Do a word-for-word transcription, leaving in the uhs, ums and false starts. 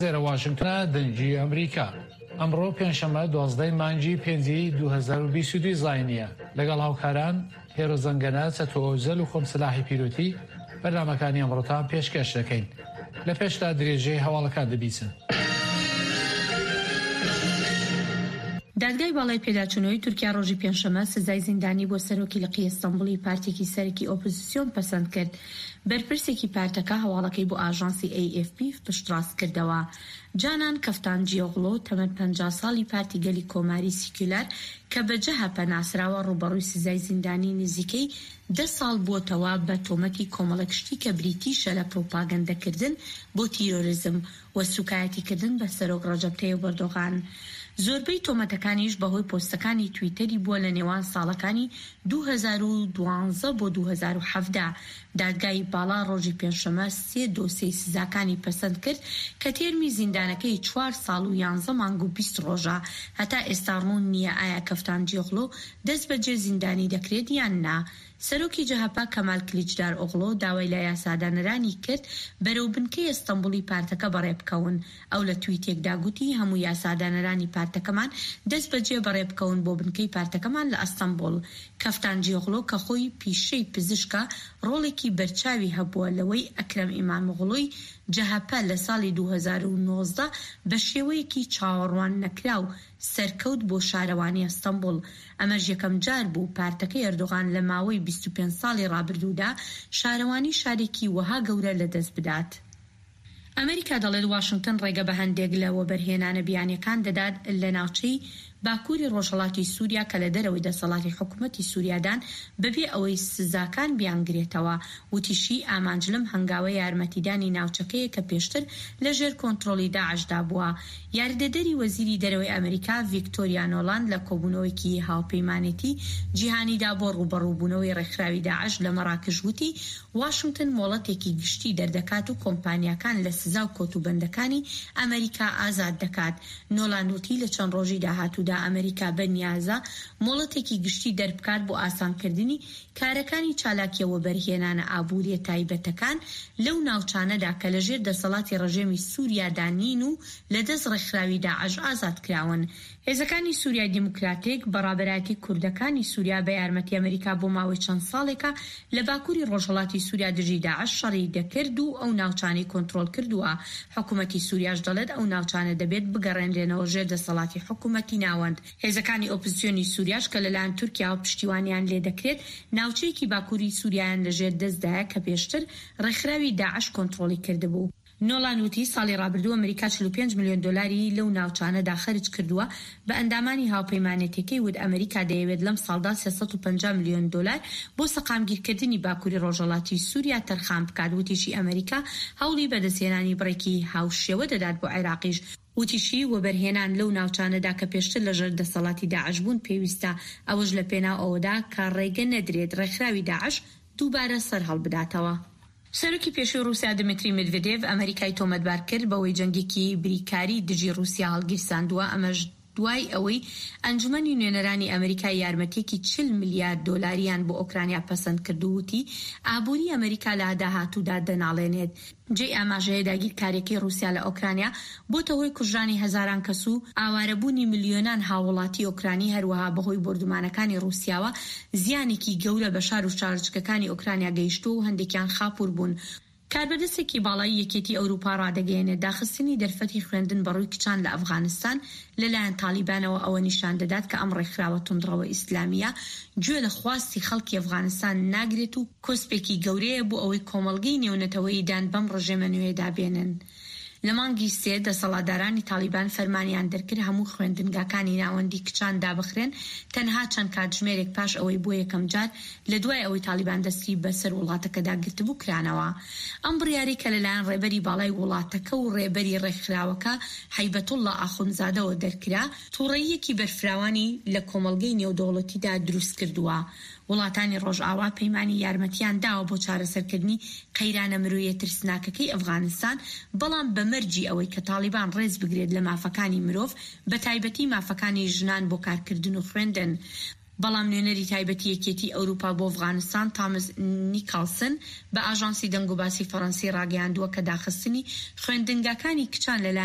زێرە واشنگتنە دەنگی ئەمریکا ئەمڕۆ پێنجشەممە دوازدەی مانگی پێنجی دوو هەزار و بیست و دوو زاینیە لەگەڵ هاوکاران هێرۆزەنگەنە چەتۆئۆزەل و خۆمسلاحی پیرۆتی بەرنامەکانی ئەمڕۆتان پێشکەش دەکەین. لە پێشتا درێژەی هەواڵەکان دەبیستن. دادگای باڵای پێداچوونەوەی تورکیا ڕۆژی پێنجشەممە سزای زیندانی بۆ سەرۆکی لقی ئەستەمبوڵی پارتێکی سەرەکی ئۆپۆزیسیۆن پەسەند کرد. بەرپرسێکی پارتەکە هەواڵەکەی بۆ ئاژانسی ئێ ئێف پی پشتڕاست کردەوە. جانان کەفتانجیۆغلۆ تەمەن پەنجا ساڵی پارتی گەلی کۆماری سیکولار کە بەجە هەپەناسراوە ڕوبەڕووی سزای زیندانی نزیکەی دە ساڵ بووتەوە بە تۆمەتی کۆمەڵەکشتی کە بریتیشە لە پرۆپاگەندەکردن بۆ تیرۆریزم و سوکایەتیکردن بە سەرۆک ڕەجەب تەیب ئەردۆغان. زۆربەی تۆمەتەکانیش بەهۆی پۆستەکانی تویتەری بووە لە نێوان ساڵەکانی دوو هەزار و دوانزە بۆ دوو هەزار و حەڤدا. دادگای باڵا ڕۆژی پێنجشەممە سێ دۆسیەی سزاکانی پەسەند کرد کە تێرمی زیندانەکەی چوار ساڵ و یانزە مانگ و بیست ڕۆژە. هەتا ئێستا ڕوون نییە ئایا کەفتانجیۆغلۆ دەست بەجێ زیندانی دەکرێت یان نا. سەرۆکی جەهەپا کەمال کلیچدار ئۆغڵۆ داوای لە یاسادانەرانی کرد بەرەو بنکەی ئەستەمبوڵی پارتەکە بەڕێبکەون. ئەو لە تویتێکدا گوتی هەموو یاسادانەرانی پارتەکەمان دەست بەجێ بەڕێبکەون بۆ بنکەی پارتەکەمان لە ئەستەمبوڵ. کەفتانجیۆغلۆ کە خۆی پیشەی پزیشکە ڕۆڵێکی بەرچاوی هەبووە لەوەی ئەکرەم ئیمامۆغڵۆی جەهەپا لە ساڵی دوو هەزار و نۆزدە بە شێوەیەکی چاوەڕوان نەکراو سەرکەوت بۆ شارەوانی ئەستەمبوڵ. ئەمەش یەکەم جار بوو پارتەکەی ئەردۆغان لە ماوەی بیست و پێنج ساڵی ڕابردوودا شارەوانی شارێکی وەها گەورە لەدەست بدات. ئەمریکا دەڵێت واشنگتن ڕێگە بە هەندێک لە وەبەرهێنانە بیانیەکان دەدات لە ناوچەی باکووری ڕۆژهەڵاتی سووریا کە لە دەرەوەی دەسەڵاتی حکوومەتی سووریادان بەبێ ئەوەی سزاکان بیانگرێتەوە. وتیشی ئامانجلم هەنگاوە یارمەتیدانی ناوچەکەیە کە پێشتر لە ژێر کۆنتڕۆلی داعشدا بووە. یاردەدەری وەزیری دەرەوەی ئەمریکا ڤیکتۆریا نۆلاند لە کۆبوونەوەیکی هاوپەیمانێتی جیهانیدا بۆ ڕوبەڕووبوونەوەی ڕێکخراوی داعش لە مەراکش وتی واشنگتن مۆڵەتێکی گشتی دەردەکات و کۆمپانیاکان لە سزا و کۆتوبەندەکانی ئەمریکا ئازاد دەکات. نۆلاند وتی لە چەند ڕۆژی داهاتوودا ئەمریکا بەنیازە مۆڵەتێکی گشتی دەربکات بۆ ئاسانکردنی کارەکانی چالاکیەوە بەرهێنانە ئابووریە تایبەتەکان لەو ناوچانەدا کە لەژێر دەسەڵاتی ڕژێمی سووریادا نین و لەدەست ڕێکخراوی داعش ئازاد کراون. هێزەکانی سووریای دیموکراتیک بەڕابەرایەتی کوردەکانی سووریا بە یارمەتی ئەمریکا بۆ ماوەی چەند ساڵێکە لە باکووری ڕۆژهەڵاتی سووریا دژی داعش شەڕی دەکرد و ئەو ناوچانەی کۆنتڕۆل کردووە. حکوومەتی سووریاش دەڵێت ئەو ناوچانە دەبێت بگەڕێنرێنەوە ژێر دەسەڵاتی حکوومەتی ناوەند. هێزەکانی ئۆپۆزیسیۆنی سووریاش کە لەلایەن تورکیا و پشتیوانیان لێ دەکرێت ناوچەیەکی باکووری سووریایان لەژێر دەستدایە کە پێشتر ڕێکخراوی داعش کۆنتڕۆلی کردبوو. نۆلاند وتی ساڵی ڕابردوو ئەمریکا چل و پێنج ملیۆن دۆلاری لەو ناوچانەدا خەرج کردووە بە ئەندامانی هاوپەیمانێتەکەی ود ئەمریکا دەیەوێت لەم ساڵدا سێسەد و پەنجا ملیۆن دۆلار بۆ سەقامگیرکردنی باکووری ڕۆژهەڵاتی سووریا تەرخان بکات. وتیشی ئەمریکا هەوڵی بەدەستهێنانی بڕێکی هاوشێوە دەدات بۆ عێراقیش. وتیشی وەبەرهێنان لەو ناوچانەدا کە پێشتر لەژێر دەسەڵاتی داعش بوون پێویستە ئەوەش لە پێناو ئەوەدا کە ڕێگە نەدرێت ڕێکخراوی داعش دووبارە سەر هەڵبداتەوە. سەرۆکی پێشووی رووسیا دمیتری مدڤدێڤ ئەمریکای تۆمەتبار کرد بەوەی جەنگێکی بریکاری دژی رووسیا هەڵگیرساندووە. ئەمەش دوای ئەوەی ئەنجومەنی نوێنەرانی ئەمریکای یارمەتیەکی چل میلیارد دۆلاریان بۆ ئۆکرانیا پەسەند کردووتی ئابووری ئەمریکا لە داهاتوودا دەناڵێنێت. جێ ئاماژەیە داگیرکاریەکەی رووسیا لە ئۆکرانیا بۆتە هۆی کوژرانی هەزاران کەس و ئاوارەبوونی میلیۆنان هاوڵاتی ئۆکرانی هەروەها بەهۆی بردومانەکانی رووسیاوە زیانێکی گەورە بە شار و شارچکەکانی ئۆکرانیا گەیشتووە و هەندێکیان خاپوور بوون. کاربەدەستێکی باڵای یەکێتی ئەوروپا ڕادەگەیەنێت داخستنی دەرفەتی خوێندن بەڕووی کچان لە ئەفغانستان لەلایەن تالیبانەوە ئەوە نیشان دەدات کە ئەم ڕێکخراوە توندڕەوە ئیسلامیە گوێ لە خواستی خەڵکی ئەفغانستان ناگرێت و کۆسپێکی گەورەیە بۆ ئەوەی کۆمەڵگەی نێونەتەوەییدان بەم ڕژێمە نوێدا بێنن. لە مانگی سێ دەسەڵاتدارانی تالیبان فەرمانیان دەرکرد هەموو خوێندنگاکانی ناوەندی کچان دابخرێن تەنها چەند کاتژمێرێک پاش ئەوەی بۆ یەکەم جار لە دوای ئەوەی تالیبان دەستی بەسەر وڵاتەکەدا گرتبوو کرانەوە. ئەم بڕیاری کە لەلایەن ڕێبەری باڵای وڵاتەکە و ڕێبەری ڕێکخراوەکە حەیبەتوڵڵا ئاخونزادەوە دەرکرا تووڕەیەکی بەرفراوانی لە کۆمەڵگەی نێودەوڵەتیدا دروست کردووە. وڵاتانی ڕۆژئاوا پەیمانی یارمەتیان داوە بۆ چارەسەرکردنی قەیرانە مرۆیە ترسناکەکەی ئەفغانستان، بەڵام بەمەرجی ئەوەی کە تالیبان ڕێز بگرێت لە مافەکانی مرۆڤ بە تایبەتی مافەکانی ژنان بۆ کارکردن و خوێندن. بەڵام نوێنەری تایبەتی یەکێتی ئەوروپا بۆ ئەفغانستان تامز نیکالسن بە ئاژانسی دەنگ و باسی فەڕەنسی ڕاگەیاندووە کە داخستنی خوێندنگاکانی کچان لە